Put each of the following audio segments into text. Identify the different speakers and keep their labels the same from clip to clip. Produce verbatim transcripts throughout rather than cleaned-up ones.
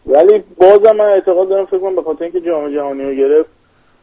Speaker 1: ولی بازم من اعتقاد دارم فکر کنم به خاطر اینکه جام جهانی رو گرفت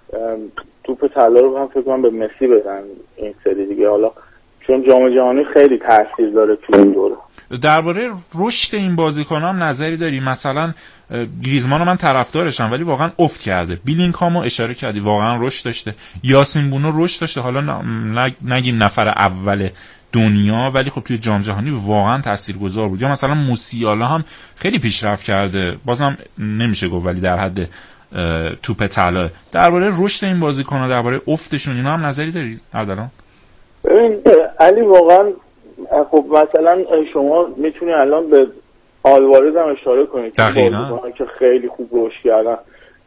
Speaker 1: توپ طلا رو هم فکر کنم به مسی بدن این سری دیگه، حالا چون جام جهانی خیلی تاثیر داره تو این دوره.
Speaker 2: درباره رشد این بازیکنان نظری داری؟ مثلا گریزمان رو من طرفدارشم ولی واقعا افت کرده. بیلینگهامو اشاره کردی واقعا رشد داشته، یاسین بونو رشد داشته، حالا نگیم نفر اول دنیا ولی خب توی جام جهانی واقعا تاثیرگذار بود. یا مثلا موسیالا هم خیلی پیشرفت کرده، بازم نمیشه گفت ولی در حد توپ طلا. درباره رشد این بازیکن‌ها، درباره افتشون، اینا هم نظری داری اردلان؟
Speaker 1: ببین علی واقعا خب مثلا شما میتونی الان به آلوارز هم اشاره کنید که بازیکن‌ها که خیلی خوب رشد کردن.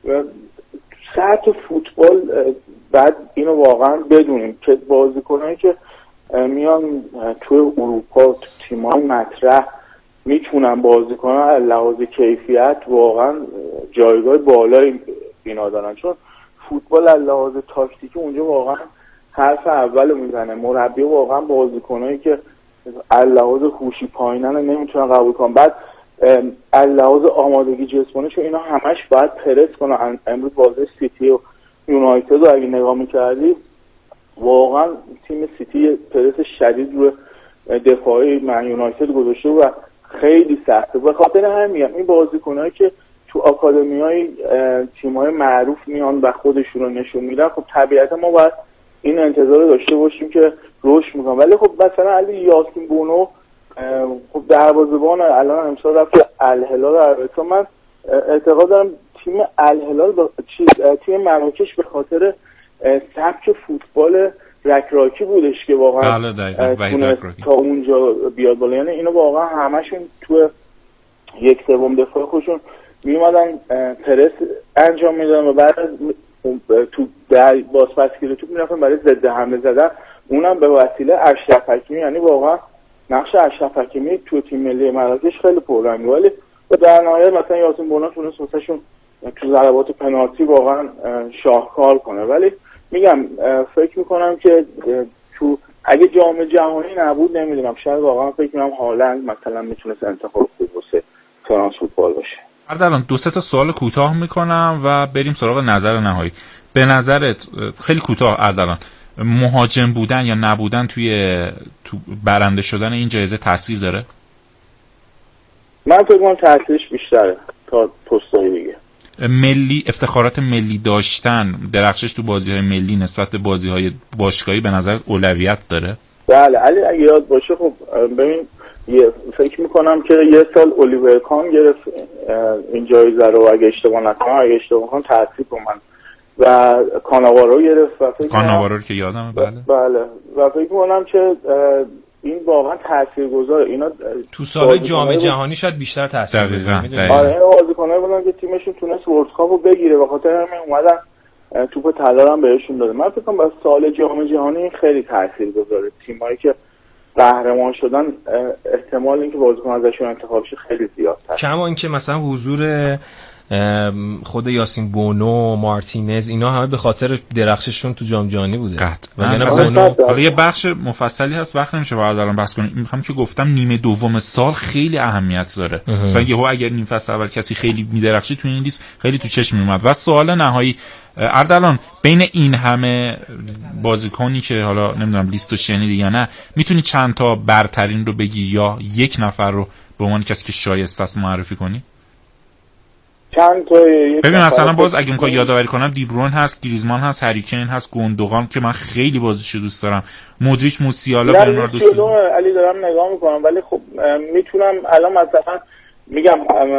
Speaker 1: سطح فوتبال بعد اینو واقعا بدونیم که بازیکنایی که میان توی اروپا تو تیم‌های مطرح میتونن بازی کنن از لحاظ کیفیت واقعا جایگاه بالایی اینا دارن، چون فوتبال از لحاظ تاکتیکی اونجا واقعا حرف اول میزنه. مربی واقعا بازیکنایی که از لحاظ هوشی پایینن نمیتونن قبول کنن. بعد از لحاظ آمادگی جسمانی چون اینا همش باید پرس کنن. امروز بازی سیتی و یونایتد رو اگه نگاه میکردی واقعا تیم سیتی پرس شدید رو دفاعی من یونایتد گذاشته و خیلی سخته. به خاطر همین میگم این بازیکنایی که تو آکادمیای تیم‌های معروف میان و خودشون رو نشون میدن، خب طبیعتا ما باید این انتظار داشته باشیم که رشد میکنن. ولی خب مثلا علی یاسین بونو خب دروازه‌بان الان امسال رفت الهلال عربستان. من اعتقاد دارم تیم الهلال با چیز تیم مراکش به خاطر سبک فوتبال رکراکی بودش که واقعا
Speaker 2: بله دقیقاً
Speaker 1: تا اونجا بیاد بالا. یعنی اینو واقعا همشون تو یک سوم دفاع خودشون میومدن پرس انجام میدادن و بعد تو در بازپسگیری توپ میرفتن برای ضد حمله زدن، اونم به وسیله اشرف حکیمی. یعنی واقعا نقش اشرف حکیمی تو تیم ملی مراکش خیلی پررنگه. ولی در نهایت مثلا یاسین بونو تونست واسهشون تو ضربات پنالتی واقعا شاهکار کنه. ولی میگم فکر میکنم که تو اگه جام جهانی نبود نمیدونم شاید واقعا فکر میکنم هالند مثلا میتونست انتخاب خوب واسه فرانس فوتبال باشه.
Speaker 2: اردلان دو سه تا سوال کوتاه میکنم و بریم سراغ نظر نهایی. به نظرت خیلی کوتاه اردلان، مهاجم بودن یا نبودن توی تو برنده شدن این جایزه تاثیر داره؟
Speaker 1: من فکر میکنم تاثیرش بیشتره تا پست‌های دیگه.
Speaker 2: ملی افتخارات ملی داشتن، درخشش تو بازی‌های ملی نسبت به بازی‌های باشگاهی به نظر اولویت داره؟
Speaker 1: بله علی اگه یاد باشه خب ببین فکر میکنم که یه سال الیور کان گرفت این جایزه رو اگه اشتباه نکنم، اگه اشتباه کنم تصحیح کنم، و کاناوارو گرفت و فکر
Speaker 2: کاناوارو رو که یادمه. بله
Speaker 1: بله و فکر میکنم که این واقعا تاثیرگذاره. اینا
Speaker 3: تو سال جام جهانی شاید بیشتر تاثیر بذاره.
Speaker 1: آره این بازیکن‌ها بودن که تیمشون تونست ورلد کاپ رو بگیره و خاطر همین اومدن توپ طلا هم بهشون داده. من فکر کنم با سال جام جهانی خیلی تاثیرگذاره. تیمایی که قهرمان شدن احتمال اینکه بازیکن ازشون انتخاب شه خیلی زیادتره.
Speaker 3: کما اینکه مثلا حضور خود یاسین بونو، مارتینز، اینا همه به خاطر درخشششون تو جام جهانی بوده.
Speaker 2: قطعاً. مثلا حالا یه بخش مفصلی هست وقت نمیشه بعد الان بحث کنیم. میخوام که گفتم نیمه دوم سال خیلی اهمیت داره. مثلا یهو اگر نیم فصل اول کسی خیلی میدرخشی تو این لیست خیلی تو چشم میومد. و سوال نهایی اردلان، بین این همه بازیکنی که حالا نمیدونم لیستو شنیدی یا نه، میتونی چند تا برترین رو بگی یا یک نفر رو به عنوان کسی که شایسته است معرفی کنی؟
Speaker 1: چند تا
Speaker 2: ببین مثلا باز اگه میخوای یادآوری کنم دیبروین هست، گریزمان هست، هری کین هست، گوندوغان که من خیلی بازیشو دوست دارم، مودریچ، موسیالا، برناردو سیلوا.
Speaker 1: علی دارم نگاه میکنم ولی خب میتونم الان مثلا میگم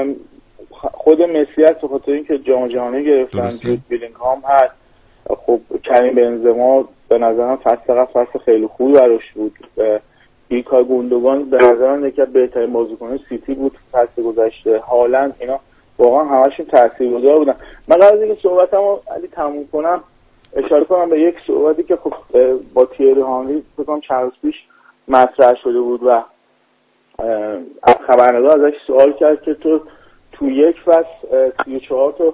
Speaker 1: خود مسی هست به خاطر اینکه جام جهانی گرفتن، جود بیلینگهام هست، خب کریم بنزما به نظرم فصل قبل فصل خیلی خوبی براش بود، ایلکای گوندوگان به نظرم یکی از بهترین بازیکنان سیتی بود فصل گذشته، هالند، اینا واقعا همشون تاثیرگذار بودن. من قراره اینکه صحبتمو علی تموم کنم اشاره کنم به یک صحبتی که خب با تیری هانری فکر کنم چند روز پیش مطرح شده بود و خبرنگار ازش سوال کرد که تو تو یک فصل سی و چهار تا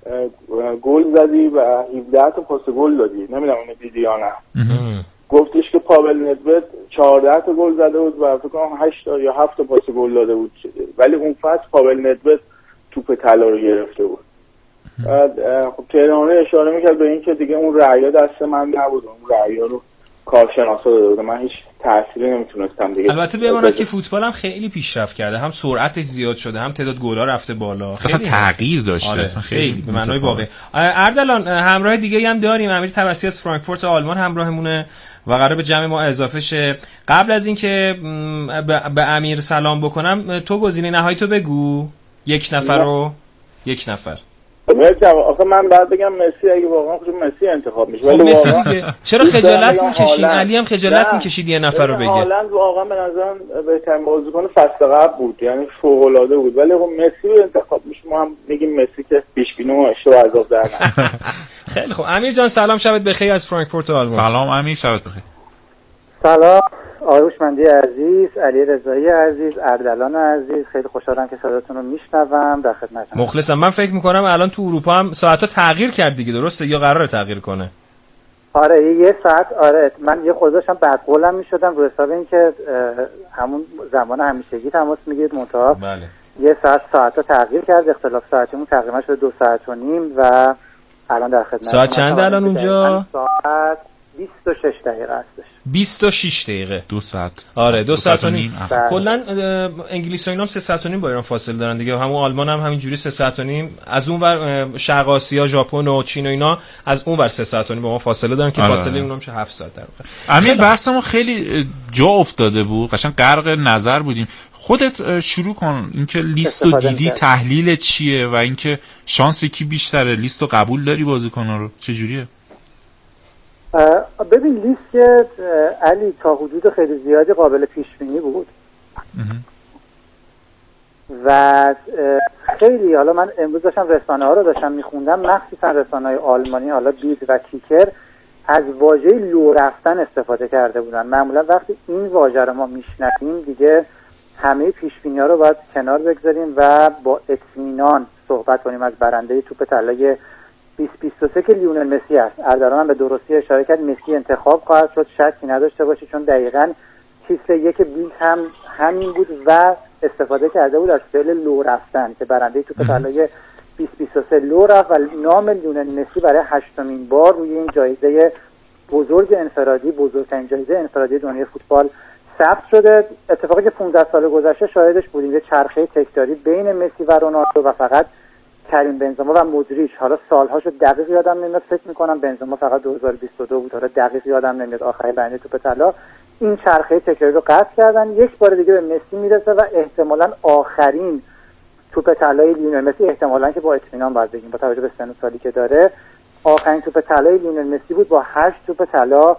Speaker 1: گل زدی و هفده تا پاس گل دادی، نمیدونم اونو دیدی یا نه. گفتش که پاول ندوید چهارده تا گل زده بود و فکر کنم هشت تا یا هفت تا پاس گل داده بود، ولی اون فصل پاول ندوید توپ طلا رو گرفته بود. بعد خب تهرانی اشاره میکرد به این که دیگه اون رأیا دست من نبود، اون رأیا رو کارشناسا داده بودن، من هیچ تأثیری نمیتونستم دیگه.
Speaker 3: البته بماند که فوتبال هم خیلی پیشرفت کرده، هم سرعتش زیاد شده، هم تعداد گل‌ها رفته بالا،
Speaker 2: اصلا تغییر داشته.
Speaker 3: آره
Speaker 2: اصلا
Speaker 3: خیلی,
Speaker 2: خیلی
Speaker 3: به معنای واقعی. اردلان همراه دیگه هم داریم، امیر توسلی از فرانکفورت آلمان همراهمونه و قراره به جمع ما اضافه شه. قبل از اینکه به امیر سلام بکنم، تو گزینه نهایی تو بگو، یک نفر رو یک نفر.
Speaker 1: آخه من بعد بگم مسی اگه واقعا خود مسی انتخاب میشه،
Speaker 3: ولی مسی دیگه چرا خجالت میکشین؟ علی هم خجالت میکشید یه نفر رو بگه.
Speaker 1: هالند واقعا به نظرم بهترین بازیکن فصل قبل بود، یعنی فوق العاده بود، ولی خب مسی رو انتخاب میشه، ما هم میگیم مسی که پیش بینی و اشتباه عذاب در نه.
Speaker 3: خیلی خوب امیر جان سلام، شبت بخیر از فرانکفورت آلمان.
Speaker 2: سلام امیر، شبت بخیر.
Speaker 4: سلام آروشمندی عزیز، علی رضایی عزیز، اردلان عزیز، خیلی خوشحالم که صداتون رو میشنوم، در خدمتم.
Speaker 3: مخلصم. من فکر میکنم الان تو اروپا هم ساعت‌ها تغییر کرد دیگه، درسته یا قراره تغییر کنه؟
Speaker 4: آره یه ساعت، آره من یه خود داشتم بعد قولم میشدم رو حساب این که همون زمان همیشگی تماس میگیرید منتها
Speaker 3: بله.
Speaker 4: یه ساعت ساعت‌ها تغییر کرد، اختلاف ساعتیمون تقریبا شده دو ساعت و نیم و الان در خدمتم.
Speaker 3: ساعت چنده الان اونجا؟
Speaker 4: ساعت بیست و شش دقیقه هستش.
Speaker 3: بیست و شش دقیقه.
Speaker 2: دو ساعت.
Speaker 3: آره دو, دو ساعت و نیم.
Speaker 4: کلا
Speaker 3: انگلیس و اینا هم سه ساعت و نیم با ایران فاصله دارن دیگه. همون آلمان هم همین جوری سه ساعت و نیم. از اون ور شرق آسیا، ژاپن و چین و اینا از اون ور سه ساعت و نیم با ما فاصله دارن که آره. فاصله اونم میشه هفت ساعت در واقع.
Speaker 2: امیر بحثمون خیلی جا افتاده بود، قشنگ غرق نظر بودیم. خودت شروع کن، اینکه لیستو دیدی تحلیل چیه و اینکه شانس کی بیشتره، لیستو قبول داری بازیکن‌ها رو چه جوریه؟
Speaker 4: ببین لیست که علی تا حدود خیلی زیادی قابل پیش بینی بود و خیلی، حالا من امروز داشتم رسانه ها رو داشتم میخوندم، مخصوصا رسانه های آلمانی، حالا بید و کیکر، از واژه لو رفتن استفاده کرده بودن. معمولا وقتی این واژه رو ما میشنویم دیگه همه پیش بینی ها رو باید کنار بگذاریم و با اطمینان صحبت کنیم از برنده توپ طلای بیست بیست و سه که لیونل مسی است. اردلان هم به درستی اشاره کرد، مسی انتخاب خواهد شد، شکی نداشته باشه، چون دقیقاً تیتر یک بیلد هم همین بود و استفاده کرده بود از فعل لو رفتن که برنده توپ طلای بیست بیست و سه لو رفت و نام لیونل مسی برای هشتمین بار روی این جایزه بزرگ انفرادی، بزرگترین جایزه انفرادی دنیای فوتبال ثبت شده. اتفاقی که پانزده سال گذشته شاهدش بودیم، یه چرخه تکراری بین مسی و رونالدو و فقط کریم بنزما و مودریچ، حالا سالهاشو دقیق یادم نمیاد، فکر میکنم بنزما فقط دو هزار و بیست و دو بود، حالا دقیق یادم نمیاد آخری برنده توپ طلا، این چرخه تکراری رو قطع کردن، یک بار دیگه به مسی میرسه و احتمالاً آخرین توپ طلای لیونل مسی، احتمالاً که با اطمینان باید بگیم با توجه به سن و سالی که داره، آخرین توپ طلای لیونل مسی بود، با هشت توپ طلا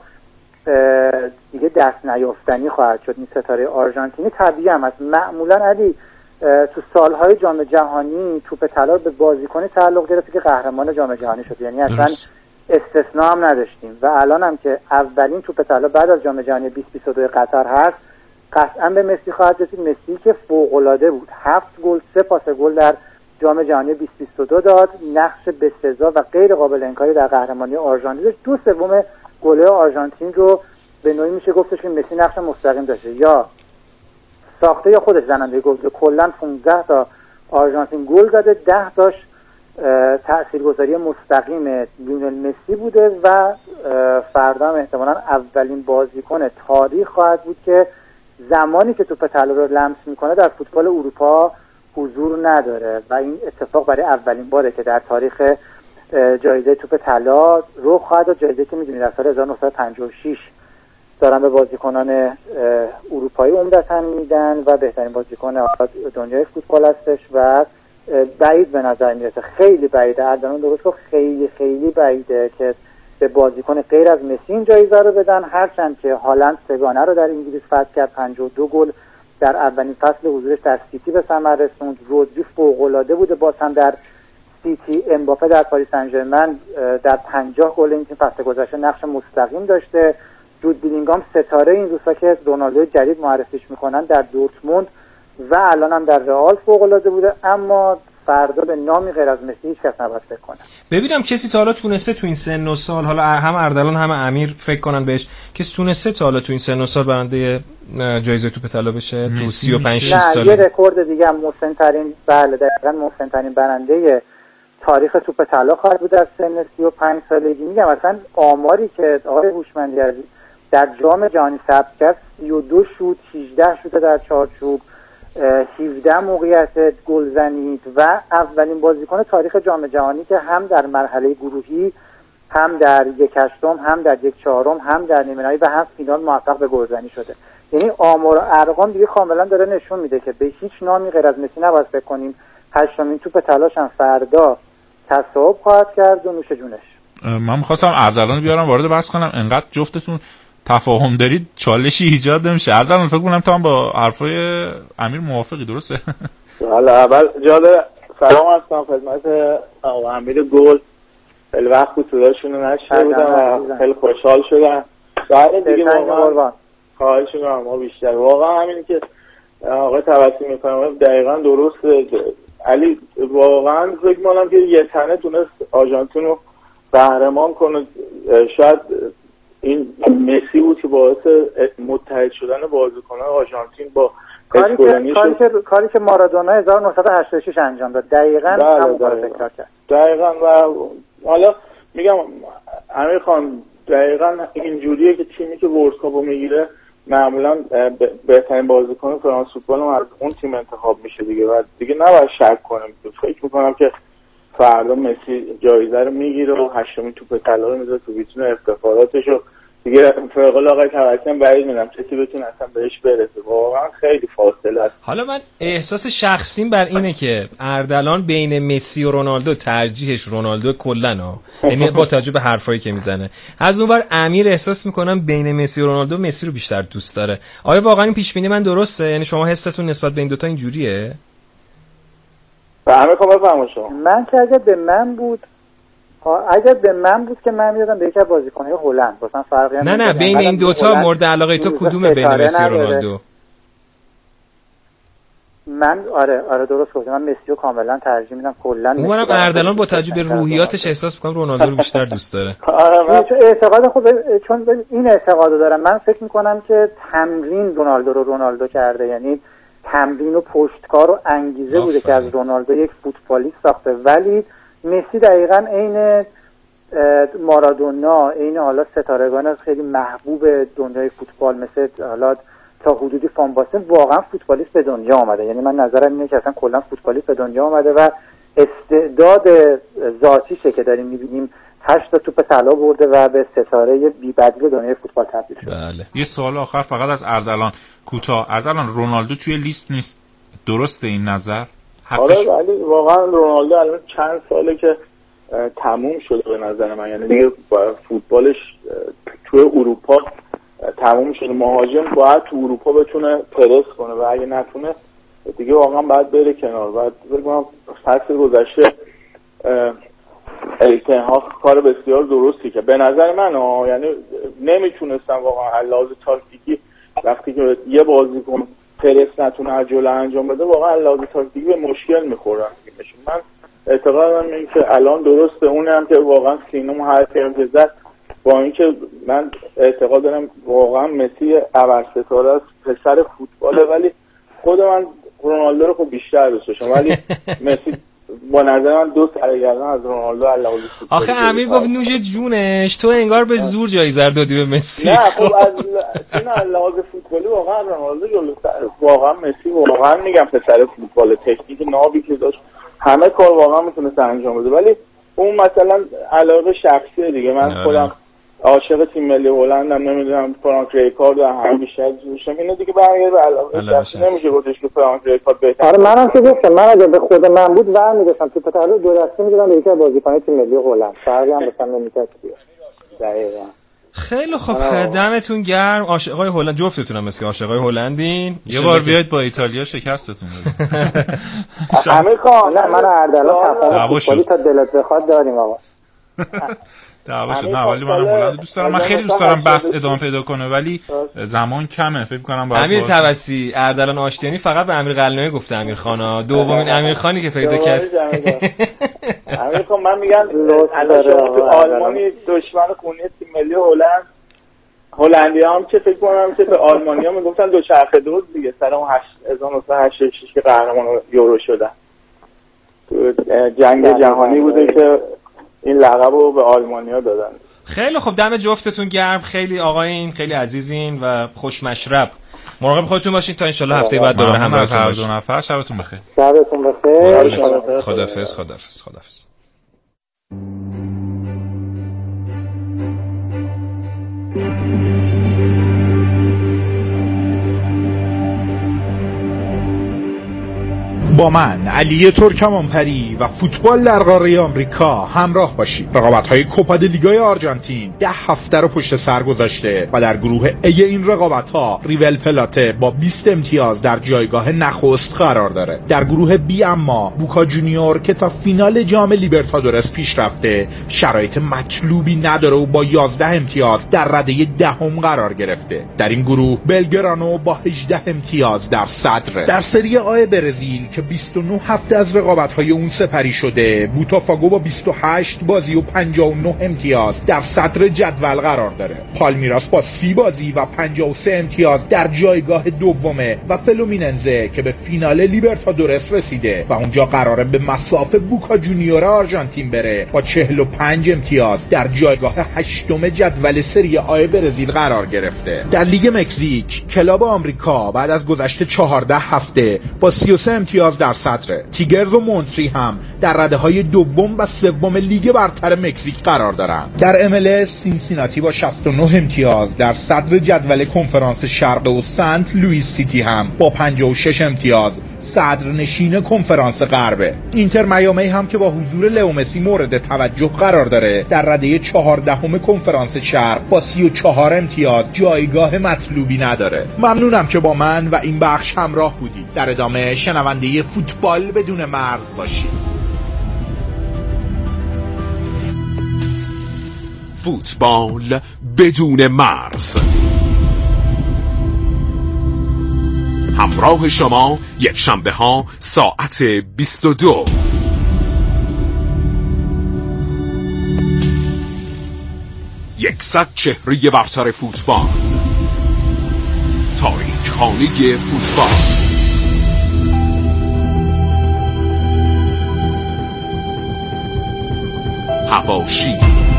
Speaker 4: دیگه دست نیافتنی خواهد شد. این ستاره آرژانتینی طبیعی هم هست. معمولاً علی تو سالهای جام جهانی توپ طلا به بازیکنی تعلق گرفته که قهرمان جام جهانی شد، یعنی اصلا استثناء هم نداشتیم و الان هم که اولین توپ طلا بعد از جام جهانی بیست بیست و دو قطر هست قطعا به مسی خواهد رسید. مسی که فوق‌العاده بود، هفت گل، سه پاس گل در جام جهانی بیست بیست و دو داد، نقش بسزا و غیر قابل انکاری در قهرمانی آرژانتین داشت. دو سوم گل آرژانتین رو به نوعی میشه گفتش که مسی نقش مستقیم داشته، یا ساخته یا خودش زننده گل. کلا پانزده تا آرژانتین گل زده، ده تاش تاثیرگذاری مستقیم لیونل مسی بوده و فردا هم احتمالاً اولین بازیکن تاریخ خواهد بود که زمانی که توپ طلا رو لمس میکنه در فوتبال اروپا حضور نداره و این اتفاق برای اولین باره که در تاریخ جایزه توپ طلا رخ خواهد داد. جایزه که میدونید در سال هزار و نهصد و پنجاه و شش دارن به بازیکنان اروپایی عمدتاً میدن و بهترین بازیکن دنیای فوتبال هستش و بعید به نظر میرسه، خیلی بعیده، اردلان درست گفت، خیلی خیلی بعیده که به بازیکن غیر از مسی این جایزه رو بدن، هرچند که هالند سگانه رو در انگلیس فتح کرد، پنجاه و دو گل در اولین فصل حضورش در سیتی به ثمر رسوند. رودری فوق‌العاده بوده باز هم در سیتی. امباپه در پاریس سن ژرمن در پنجاه گل این فصل گذشته نقش مستقیم داشته. جود بیلینگام ستاره این روزا که رونالدو جدید معرفیش میکنن در دورتموند و الان هم در رئال فوق‌العاده بوده. اما فردا به نامی غیر از مسی هیچ کس نباید فکر کنه.
Speaker 3: ببینم کسی تا حالا تونسته تو این سن و سال، حالا هم اردلان هم امیر فکر کنن بهش، کسی تونسته تا حالا تو این سن و سال برنده جایزه توپ طلا بشه تو سی و پنج شش سال؟
Speaker 4: یه رکورد دیگه هم مسن ترین، بله دقیقاً مسن ترین برنده تاریخ توپ طلا خواهد بود در سن سی و پنج سالگی. میگم اصلا آماری که آقای هوشمندی عزیز در جام جهانی ثبت کرد، سی و دو شوت، هجده شوت در چارچوب، هفده موقعیت گل زنید و اولین بازیکن تاریخ جام جهانی که هم در مرحله گروهی، هم در یک هشتم، هم در یک چهارم، هم در نیمه نهایی و هم فینال موفق به گلزنی شده. یعنی آمار و ارقام دیگه کاملا داره نشون میده که به هیچ نامی غیر از مسی نباید فکر کنیم. هشتمین توپ طلاش هم فردا تصاحب خواهد کرد و نوش جونش.
Speaker 2: من می‌خواستم اردلان بیارم وارد بحث کنم، انقدر جفتتون تفاهم دارید چالشی ایجاد نمیشه. اردلان فکر کنم تو هم با حرفای امیر موافقی، درسته؟
Speaker 1: حالا اول جالب سلام هستم خدمت آقا امیر گل. خیلی وقت بود صداشون رو نشنیده بودم و خیلی خوشحال شدم. بعد دیگه واقعا خواهش می‌کنم ما بیشتر واقعا همینی که آقا توصیه می‌کنم دقیقاً درسته. علی واقعا فکر می‌کنم که یه تنه تونست آرژانتین رو قهرمان کنه. شاید این مسی بود که باعث متحد شدن بازیکنان آرژانتین با
Speaker 4: کاری که کاری که کاری که مارادونا هزار و نهصد و هشتاد و شش انجام داد. دقیقاً همون کارو تکرار کرد.
Speaker 1: دقیقاً. و حالا میگم امیر خان دقیقاً اینجوریه که تیمی که ورلد کاپو میگیره معمولا بهترین بازیکن فرانس فوتبال از اون تیم انتخاب میشه دیگه و دیگه نباید شک کنیم. فکر میکنم که فردا مسی جایزه رو میگیره و هشتمین توپ طلا رو میذاره تو ویترین افتخاراتشو دیگه. فوق آقای توکلم بعید میدونم کسی بتونه اصلا بهش برسه. واقعا خیلی فاصله است.
Speaker 3: حالا من احساس شخصیم بر اینه که اردلان بین مسی و رونالدو ترجیحش رونالدو کلا ها، یعنی با توجه به حرفایی که میزنه. از اونور امیر احساس میکنم بین مسی و رونالدو مسی رو بیشتر دوست داره. آیا واقعا این پیش بینی من درسته؟ یعنی شما حستون نسبت به این دوتا اینجوریه؟
Speaker 1: همه کار بفهمم شما.
Speaker 4: من که اگه به من بود اگه به من بود که من میدادم به یکی از بازیکن‌های هلند، مثلا فرقی
Speaker 3: نه نه بین این دوتا مورد علاقه تو کدومه بین مسی و رونالدو؟
Speaker 4: من آره آره درست گفتم، من مسی رو کاملا ترجیح میدم کلا.
Speaker 3: اونم اردلان با توجه به روحیاتش احساس می‌کنم رونالدو رو بیشتر دوست داره.
Speaker 4: آره چون اعتقاد خود چون این اعتقادو دارم. من فکر می‌کنم که تمرین رونالدو رو رونالدو کرده، یعنی تمرین و پشتکار و انگیزه بوده که از رونالدو یک فوتبالیست ساخته. ولی مسی دقیقاً عین مارادونا، عین حالا ستارگان خیلی محبوب دنیای فوتبال مثل حالا تا حدودی فان باستن واقعا فوتبالیست به دنیا آمده. یعنی من نظرم اینه که اصلا کلا فوتبالیست به دنیا آمده و استعداد ذاتیشه که داریم می‌بینیم. هشت تا توپ طلا برده و به ستاره بی‌بدیل دنیای فوتبال تبدیل شده.
Speaker 2: بله. یه سوال آخر فقط از اردلان کوتاه. اردلان رونالدو توی لیست نیست، درسته این نظر؟
Speaker 1: آره ولی واقعا رونالدو الان چند ساله که تموم شده به نظر من. یعنی دیگه فوتبالش توی اروپا تموم شده. مهاجم باید تو اروپا بتونه پرس کنه و اگه نتونه دیگه واقعا باید بره کنار. باید بگم فصل گذشته اریک تن هاگ کار بسیار درستی که به نظر من ها، یعنی نمیتونستم واقعا لحاظ تاکتیکی وقتی که یه بازیکن پرس نتونه از جلو انجام بده واقعا لحاظ تاکتیکی به مشکل میخورن. من اعتقادم اینه که الان درسته. اونه هم که واقعا سینما حرفی هم که زد، با اینکه من اعتقاد دارم واقعا مسی ابرستاره است، پسر فوتباله، ولی خود من رونالدو رو خب بیشتر دوست داشتم. ولی مسی با نظر من دو سرگردن از رونالدو علاوه بر
Speaker 3: آخه امیر گفت نوش جونش، تو انگار به زور جایزه رو دادی به مسی.
Speaker 1: نه خب از این علاوه فوتبالی واقعا رونالدو جلوتر. واقعا مسی واقعا میگم پسر فوتبال، تکنیک نابی که داشت همه کار واقعا میتونه انجام بده. ولی اون مثلا علاقه شخصی دیگه. من خودم عاشق تیم ملی هلندم، نمیدونم فرانک ریکارد و هم بیشتر دوستم. اینو دیگه برای به علاقه شخصی نمیشه گفتش که فرانک ریکارد بهتره.
Speaker 4: آره منم که گفتم من اگه به خود من بود ور می‌داشتم تو پتالو دو دسته می‌دادم به یکی از بازیکن‌های تیم ملی هلند. فرقی هم مثلا نمی‌کرد. دقیقاً.
Speaker 3: خیلی خوب، دمتون گرم. عاشقای هلند جفتتونم مثل عاشقای هلندین.
Speaker 2: یه بار بیاید با ایتالیا شکستتون بدیم.
Speaker 1: همه خان
Speaker 4: نه من اردلان تفاهم فوتبالی تا دلت بخواد داریم آقا.
Speaker 2: دعوا شد. نه ولی من هلند دوست دارم، من خیلی دوست دارم بحث ادامه پیدا کنه ولی زمان کمه، فکر کنم باید
Speaker 3: امیر توسی اردلان آشتیانی فقط به امیر قلنوی گفته امیر خانا، دومین امیر خانی که پیدا کرد.
Speaker 1: امیر خان من میگم الان شما تو آلمانی دشمن خونی تیم ملی هلند، هلندی‌ها هم که فکر کنم که به آلمانی‌ها میگفتن دوچرخه دوز دیگه، سر اون هزار و نهصد و هشتاد و شش که قهرمان یورو شدن. جنگ جهانی بوده که این لقب رو به آلمانی‌ها دادن.
Speaker 3: خیلی خوب، دم جفتتون گرم، خیلی آقایین، خیلی عزیزین و خوش مشرب. مراقب خودتون باشین تا انشالله هفته بعد دوباره همراهتون باشیم.
Speaker 2: دو نفر شبتون بخیر.
Speaker 4: شبتون بخیر.
Speaker 3: خداحافظ خداحافظ خداحافظ.
Speaker 5: با من علی ترکمانپری و فوتبال در قاره آمریکا همراه باشید. رقابت‌های کوپا د لیگای آرژانتین ده هفته رو پشت سر گذاشته و در گروه ای این رقابت‌ها ریول پلاته با بیست امتیاز در جایگاه نخست قرار داره. در گروه بی اما بوکا جونیور که تا فینال جام لیبرتادورس پیش رفته شرایط مطلوبی نداره و با یازده امتیاز در رده دهم قرار گرفته. در این گروه بلگرانو با هجده امتیاز در صدر. در سری آ برزیل که بیست و نه هفته از رقابت‌های اون سپری شده، بوتافاگو با بیست و هشت بازی و پنجاه و نه امتیاز در صدر جدول قرار داره. پالمیراس با سی بازی و پنجاه و سه امتیاز در جایگاه دومه و فلومیننزه که به فینال لیبرتادورس رسیده و اونجا قراره به مسافه بوکا جونیور آرژانتین بره با چهل و پنج امتیاز در جایگاه هشتم جدول سری آ برزیل قرار گرفته. در لیگ مکزیک کلاب آمریکا بعد از گذشت چهارده هفته با سی و سه امتیاز در صدر. تیگرز و مونتری هم در رده‌های دوم و سوم لیگ برتر مکزیک قرار دارند. در ام ال اس سینسیناتی با شصت و نه امتیاز در صدر جدول کنفرانس شرق و سنت لوئیس سیتی هم با پنجاه و شش امتیاز صدرنشین کنفرانس غربه. اینتر میامی هم که با حضور لئو مسی مورد توجه قرار داره در رده چهاردهم کنفرانس شرق با سی و چهار امتیاز جایگاه مطلوبی نداره. ممنونم که با من و این بخش همراه بودید. در ادامه شنونده فوتبال بدون مرز باشید.
Speaker 6: فوتبال بدون مرز، همراه شما یک شنبه ها ساعت بیست و دو. یکصد چهره برتر فوتبال، تاریخ خانه فوتبال، حواشی،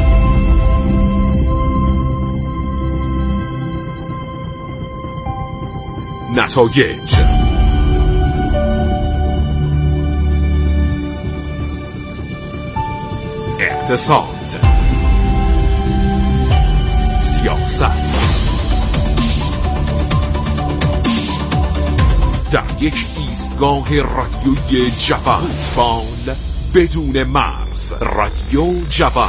Speaker 6: نتایج، اقتصاد، سیاست، در یک ایستگاه رادیوی جوان. فوتبال بدون مرز، رادیو جوان.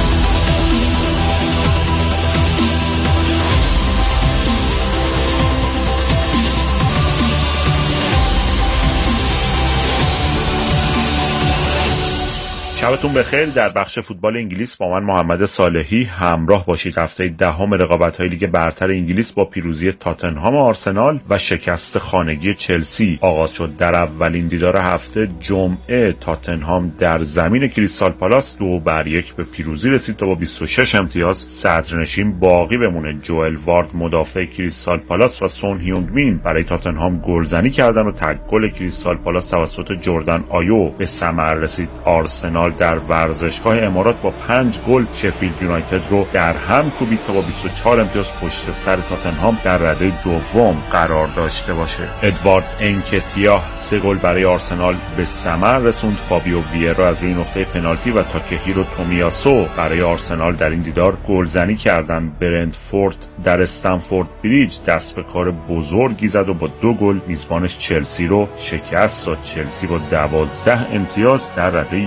Speaker 7: شبتون بخیر. در بخش فوتبال انگلیس با من محمد صالحی همراه باشید. هفته دهم رقابت‌های لیگ برتر انگلیس با پیروزی تاتنهام و آرسنال و شکست خانگی چلسی آغاز شد. در اولین دیدار هفته جمعه تاتنهام در زمین کریستال پالاس دو بر یک به پیروزی رسید تا با بیست و شش امتیاز صدرنشین باقی بمونه. جوئل وارد مدافع کریستال پالاس و سون هیونگ مین برای تاتنهام گلزنی کردن و تک گل کریستال پالاس توسط جردن آیو به ثمر رسید. آرسنال در ورزشگاه امارات با پنج گل شفیلد یونایتد رو در هم کوبید تا با بیست و چهار امتیاز پشت سر تاتنهام در رده دوم قرار داشته باشه. ادوارد انکتیا سه گل برای آرسنال به ثمر رسوند. فابیو ویرا از روی نقطه پنالتی و تاکهیرو تومیاسو برای آرسنال در این دیدار گلزنی کردند. برنتفورد در استنفورد بریج دست به کار بزرگی زد و با دو گل میزبانش چلسی رو شکست داد. چلسی با دوازده امتیاز در رده یازده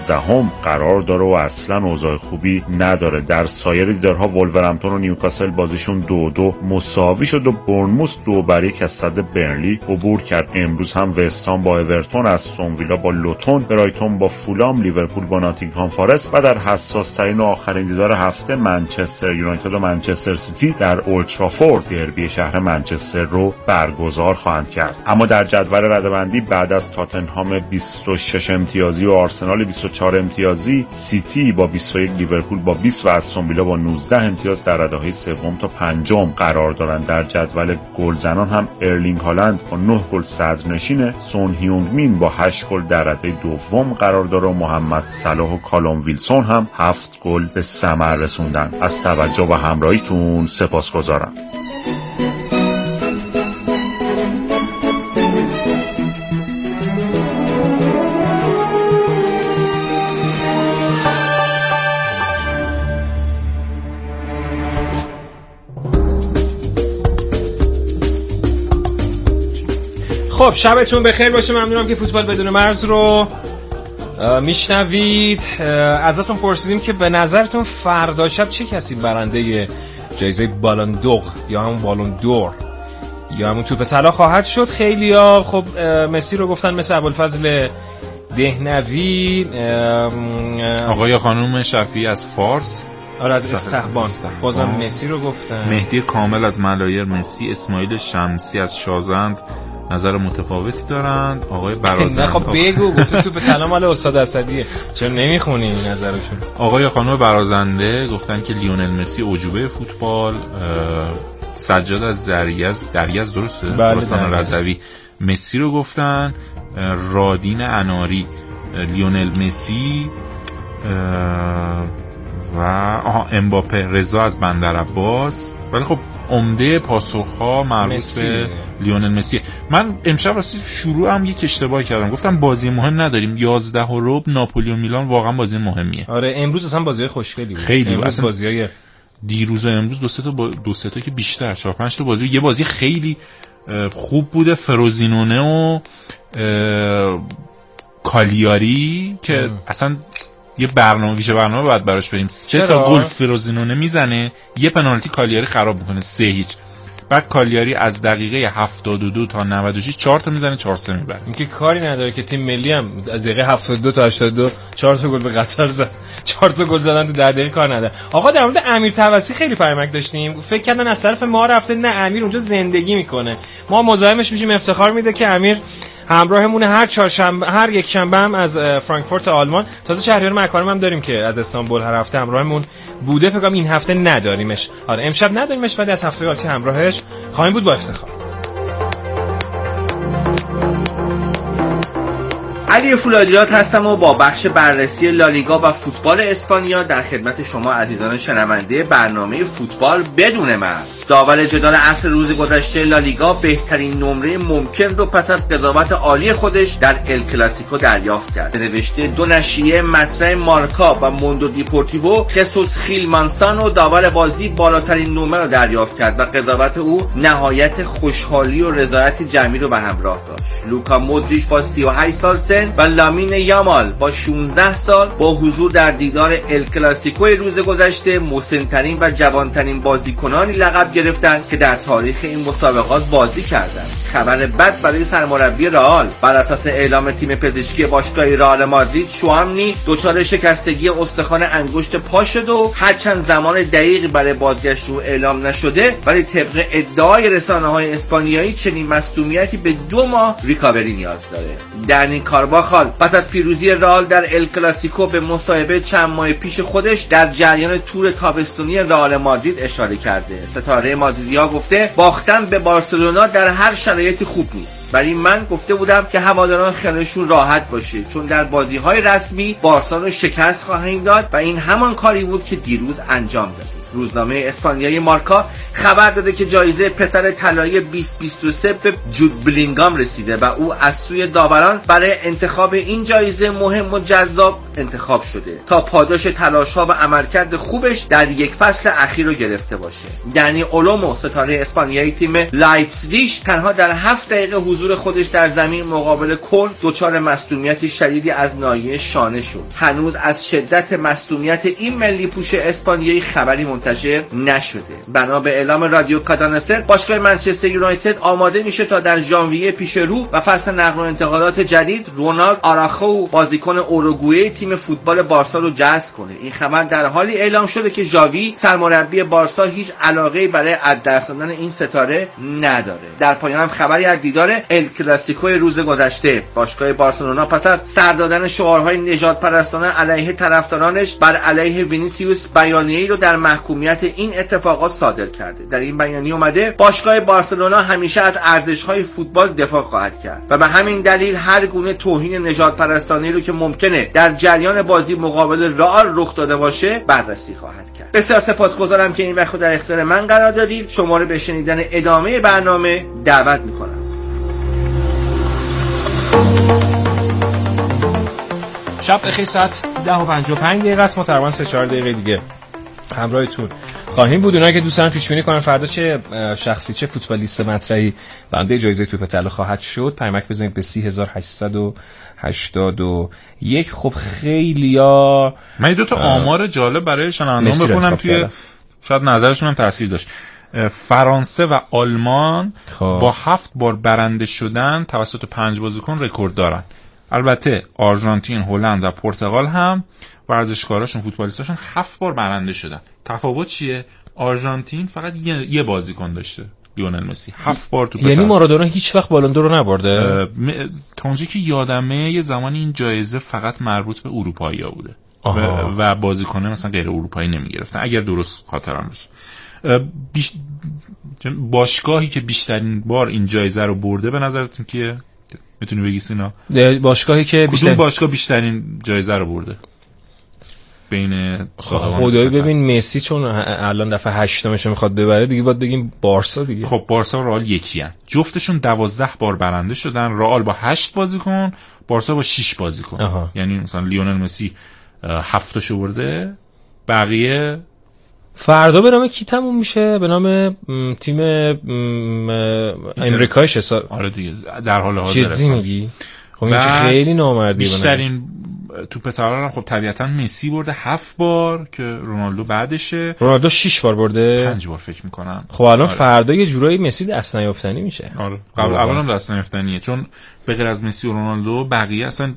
Speaker 7: یازدهم قرار داره و اصلا اوضاع خوبی نداره. در سایر دیدارها ولورهمپتون و نیوکاسل بازیشون دو دو مساوی شد و برنموث دو بر یک از صد برنلی عبور کرد. امروز هم وستهام با اورتون، استون ویلا با لوتون، برایتون با فولام، لیورپول با ناتینگهام فارست و در حساس ترین و آخرین دیدار هفته منچستر یونایتد و منچستر سیتی در اولترافورد دربی شهر منچستر رو برگزار خواهند کرد. اما در جدول رده‌بندی بعد از تاتنهام بیست و شش امتیازی و آرسنال بیست و چهار امتیازی، سیتی با بیست و یک، لیورپول با بیست و استون ویلا با نوزده امتیاز در رده‌های سوم تا پنجم قرار دارند. در جدول گلزنان هم ارلینگ هالند با نه گل صدرنشینه، سون هیونگ مین با هشت گل در رده دوم قرار داره و محمد صلاح و کالوم ویلسون هم هفت گل به ثمر رسوندن. از توجه و همراهیتون سپاسگزارم.
Speaker 3: خب شبتون بخیر باشه. ممنونم که فوتبال بدون مرز رو میشنوید. ازتون پرسیدیم که به نظرتون فردا شب چه کسی برنده جایزه بالون دور یا همون بالون دور یا همون توپ طلا خواهد شد؟ خیلیا خب مسی رو گفتن، مثل ابوالفضل دهنوی،
Speaker 2: آقای خانم شفیعی از فارس،
Speaker 3: آره از استحبان بازم مسی رو گفتن،
Speaker 2: مهدی کامل از ملایر مسی، اسماعیل شمسی از شازند نظر متفاوتی دارند. آقای برازنده
Speaker 3: نه خب بگو گفت تو به طلا مال استاد اسدیه، چرا نمیخونی این نظرشون؟
Speaker 2: آقای خانم برازنده گفتن که لیونل مسی عجوبه فوتبال. سجاد از دریاز دریاز درسته؟
Speaker 3: خراسان
Speaker 2: رضوی مسی رو گفتن. رادین اناری لیونل مسی و آها امباپه. رضا از بندرعباس. ولی خب عمده پاسخ‌ها مربوط به لیونل مسی. من امشب واسه شروع هم یک اشتباه کردم، گفتم بازی مهم نداریم. یازده و ربع ناپولی و میلان واقعا بازی مهمیه.
Speaker 3: آره امروز اصلا بازی‌های خوشگلی بود.
Speaker 2: خیلی
Speaker 3: امروز بازی‌های
Speaker 2: دیروز و امروز دو سه تا با... دو سه تا که بیشتر چهار پنج تا بازی. یه بازی خیلی خوب بوده، فروزینونه و کالیاری که ام. اصلا یه برنامه ویژه برنامه باید براش بریم. سه تا گل فروزینونه میزنه، یه پنالتی کالیاری خراب میکنه سه هیچ. بعد کالیاری از دقیقه هفتاد و دو تا نود و شش چهار تا میزنه چهار سه میبره.
Speaker 3: اینکه کاری نداره که تیم ملی هم از دقیقه هفتاد و دو تا هشتاد و دو چهار تا گل به قطر زد. چهار تا گل زدن تو ده دقیقه کار نداره. آقا در مورد امیر توسی خیلی پیامک داشتیم، فکر کردن از طرف ما رفته. نه، امیر اونجا زندگی میکنه، ما مزاحمش میشیم، افتخار میده که امیر همراهمونه هر چهارشنبه، هر یک شنبه هم از فرانکفورت آلمان. تازه شهریار مکارم هم داریم که از استانبول هر هفته همراهمون بوده. فکر کنم این هفته نداریمش. آره امشب نداریمش، بعد از هفته آتی همراهش خواهیم بود با افتخار.
Speaker 8: علی فولادیات هستم و با بخش بررسی لالیگا و فوتبال اسپانیا در خدمت شما عزیزان شنونده برنامه فوتبال بدون مرز. داور جدال عصر روز گذشته لالیگا بهترین نمره ممکن رو پس از قضاوت عالی خودش در ال کلاسیکو دریافت کرد. نوشته دو نشریه مطرح مارکا و موندو دیپورتیوو، خصوص خیل مانسانو داور بازی بالاترین نمره رو دریافت کرد و قضاوت او نهایت خوشحالی و رضایت جمعی رو به همراه داشت. لوکا مودریچ با سی و هشت سال سن و لامین یامال با شانزده سال با حضور در دیدار ال کلاسیکو روز گذشته مسن‌ترین و جوانترین بازیکنانی لقب گرفتند که در تاریخ این مسابقات بازی کردند. خبر بد برای سرمربی رئال. بر اساس اعلام تیم پزشکی باشگاه رئال مادرید، شوامنی دچار شکستگی استخوان انگشت پا شد و هرچند زمان دقیقی برای بازگشت او اعلام نشده، ولی طبق ادعای رسانه‌های اسپانیایی چنین مصدومیتی به دو ماه ریکاوری نیاز داره. دنی کارواخال پس از پیروزی رئال در ال کلاسیکو به مصاحبه چند ماه پیش خودش در جریان تور تابستونی رئال مادرید اشاره کرده. ستاره مادریدیا گفته باختن به بارسلونا در هر شرایطی خوب نیست، ولی من گفته بودم که هواداران خیالشون راحت باشه، چون در بازی‌های رسمی بارسا رو شکست خواهیم داد و این همان کاری بود که دیروز انجام دادیم. روزنامه اسپانیایی مارکا خبر داده که جایزه پسر طلایی بیست بیست و سه به جود بلینگام رسیده و او از سوی داوران برای انتخاب این جایزه مهم و جذاب انتخاب شده تا پاداش تلاش‌ها و عملکرد خوبش در یک فصل اخیر رو گرفته باشه. دنی اولومو ستاره اسپانیایی تیم لایپزیگ تنها در هفت دقیقه حضور خودش در زمین مقابل کل دچار مصدومیت شدیدی از ناحیه شانه شد. هنوز از شدت مصدومیت این ملی پوش اسپانیایی خبری منتشر نشده. بنا به اعلام رادیو کادانسر باشگاه منچستر یونایتد آماده میشه تا در ژانویه پیش رو و فصل نقل و انتقالات جدید رونالد آراخو بازیکن اوروگوئه تیم فوتبال بارسا رو جذب کنه. این خبر در حالی اعلام شده که ژاوی سرمربی بارسا هیچ علاقه‌ای برای از دست دادن این ستاره نداره. در پایان هم خبری از دیدار ال کلاسیکو روز گذشته. باشگاه بارسلونا پس از سر دادن شعارهای نژاد پرستانه علیه طرفدارانش بر علیه وینیسیوس بیانیه‌ای رو در محکومیت این اتفاقات صادر کرده. در این بیانیه اومده باشگاه بارسلونا همیشه از ارزش‌های فوتبال دفاع خواهد کرد و به همین دلیل هر گونه توهین نژاد پرستانه‌ای رو که ممکنه در جریان بازی مقابل رئال رخ داده باشه بررسی خواهد کرد. بسیار سپاسگزارم که این وقت در اختیار من قرار دادید. شما رو به شنیدن ادامه برنامه دعوت می‌کنم.
Speaker 3: شب بخیر، ساعت ده و پنجاه و پنج دقیقه است. ما تقریبا سه چهار دقیقه دیگه همراهتون خواهیم بود. اونایی که دوست دارن پیش بینی کنن فردا چه شخصی چه فوتبالیست مطرحی برنده جایزه توپ طلا خواهد شد، پیامک بزنید به سی هزار و هشتصد و هشتاد و یک. خب خیلیا
Speaker 2: من دو تا آمار جالب برای شنوندگان بخونم توی شاید نظرشون هم تاثیر داشت. فرانسه و آلمان خواه. با هفت بار برنده شدن توسط پنج بازیکن رکورد دارن. البته آرژانتین، هلند و پرتغال هم ورزشکاراشون فوتبالیستاشون هفت بار برنده شدن. تفاوت چیه؟ آرژانتین فقط یه, یه بازیکن داشته، لیونل مسی، هفت بار تو.
Speaker 3: یعنی مارادونا هیچ وقت بالون دور رو نبرده؟
Speaker 2: تا اونجایی که یادمه یه زمانی این جایزه فقط مربوط به اروپایی‌ها بوده و, و بازیکن‌ها مثلا غیر اروپایی نمی‌گرفتن اگر درست خاطرم باشه. بیش... باشگاهی که بیشترین بار این جایزه رو برده به نظرتون کیه؟ میتونی بگی سینا؟
Speaker 3: باشگاهی که
Speaker 2: بیشترین باشگاه بیشترین جایزه رو برده بین
Speaker 3: خدایی؟ ببین مسی چون الان دفعه هشتمش میخواد ببره دیگه باید بگیم بارسا دیگه.
Speaker 2: خب بارسا و رئال یکی ان، جفتشون دوازده بار برنده شدن. رئال با هشت بازیکن، بارسا با شش بازیکن. یعنی مثلا لیونل مسی هفتاشو برده، بقیه.
Speaker 3: فردا به نام کی تموم میشه؟ به نام تیم امریکایش حساب.
Speaker 2: آره دیگه در حال حاضر
Speaker 3: جدی میگی؟ خب این خیلی نامردی.
Speaker 2: بیشترین توپ طلا هم خب طبیعتا مسی برده هفت بار که رونالدو بعدشه.
Speaker 3: رونالدو شش بار برده،
Speaker 2: پنج بار فکر میکنم.
Speaker 3: خب الان آره. فردا یه جورایی مسی دست نیافتنی میشه.
Speaker 2: آره قبل اولم دست نیافتنیه، چون به غیر از مسی و رونالدو بقیه اصلا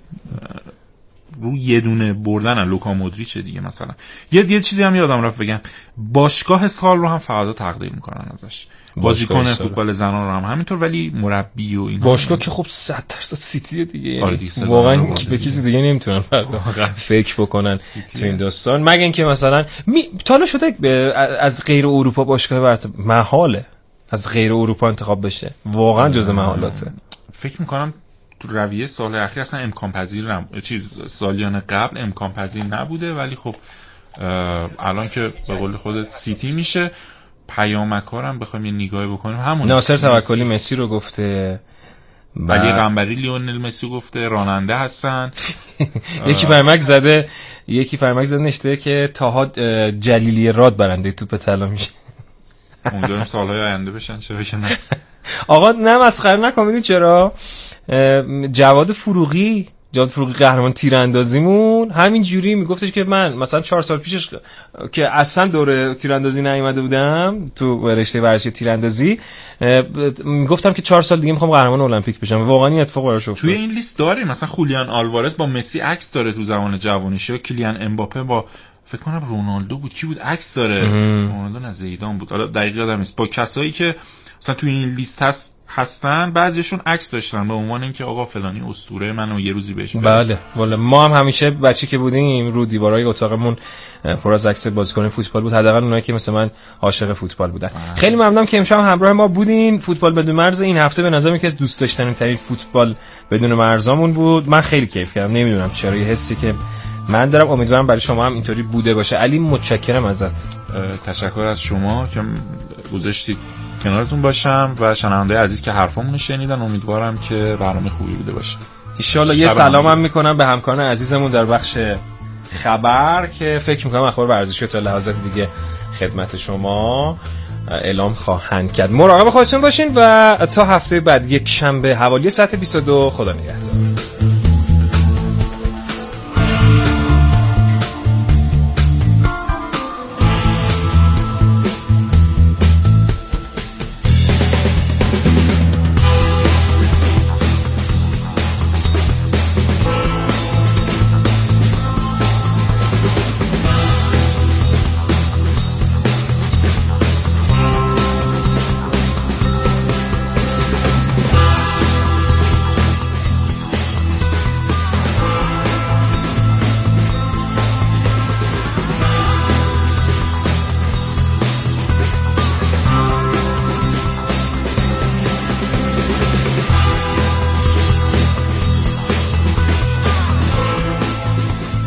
Speaker 2: رو یه دونه بردن لوکا مودریچ دیگه. مثلا یه یه چیزی هم یادم رفت بگم، باشگاه سال رو هم فردا تقدیر میکنن ازش. بازیکن فوتبال زنان رو هم همینطور، ولی مربی و اینا
Speaker 3: باشگاه که خب صد درصد سیتی دیگه.
Speaker 2: آره دیگه
Speaker 3: واقعا به کسی دیگه نمیتونن فکر بکنن تو این داستان، مگه اینکه مثلا می... تالا شده از غیر اروپا باشگاه برت محاله از غیر اروپا انتخاب بشه، واقعا جزء محالاته.
Speaker 2: فکر میکنم تو رویه سال اخیر اصلا امکان پذیر نم... چیز سالیان قبل امکان پذیر نبوده، ولی خب الان که به قول خودت سیتی میشه. پیامکارم بخوایم یه نگاهی بکنیم همون
Speaker 3: ناصر توکلی مسی رو گفته،
Speaker 2: ولی قنبری لیونل مسی گفته، راننده هستن.
Speaker 3: یکی پیامک زده یکی پیامک زده نشته که تاها جلیلی راد برنده توپ طلا میشه.
Speaker 2: امیدوارم سالهای آینده بشن، چرا که نه.
Speaker 3: آقا نه مسخره نکنید. چرا جواد فروغی جواد فروغی قهرمان تیراندازیمون همین جوری میگفتش که من مثلا چهار سال پیشش که اصلا دوره تیراندازی نیومده بودم تو رشته ورزشی تیراندازی، میگفتم که چهار سال دیگه میخوام قهرمان المپیک بشم. واقعا این اتفاق براش افتاد.
Speaker 2: توی این لیست داریم مثلا خولیان آلوارز با مسی عکس داره تو زمان جوانیش، کیلیان امباپه با فکر کنم رونالدو بود، کی بود عکس داره؟ رونالدو نه زیدان بود، حالا دقیق یادم نیست. با کسایی که مثلا توی این لیست هست هستن بعضیشون عکس داشتن به عنوان اینکه آقا فلانی اسطوره منو یه روزی بهش برسم.
Speaker 3: بله والا ما هم همیشه بچه که بودیم رو دیوارهای اتاقمون پر از عکس بازیکن فوتبال بود، حداقل اونایی که مثل من عاشق فوتبال بودن. آه. خیلی ممنونم که امشب همراه ما بودین. فوتبال بدون مرز این هفته به نظر میاد از دوست داشتنی ترین فوتبال بدون مرزامون بود. من خیلی کیف کردم، نمیدونم چرا، یه حسی که من دارم امیدوارم برای شما هم اینطوری بوده باشه. علی متشکرم ازت.
Speaker 2: تشکر از شما که گذاشتید کنارتون باشم و شنونده عزیز که حرفامون رو شنیدن. امیدوارم که برنامه خوبی بوده باشه.
Speaker 3: ان شاءالله. یه سلام هم میکنم به همکاران عزیزمون در بخش خبر که فکر میکنم اخبار ورزشی تا لحظات دیگه خدمت شما اعلام خواهند کرد. مراقب خودتون باشین و تا هفته بعد یک شنبه حوالی ساعت بیست و دو خدا نگهدار.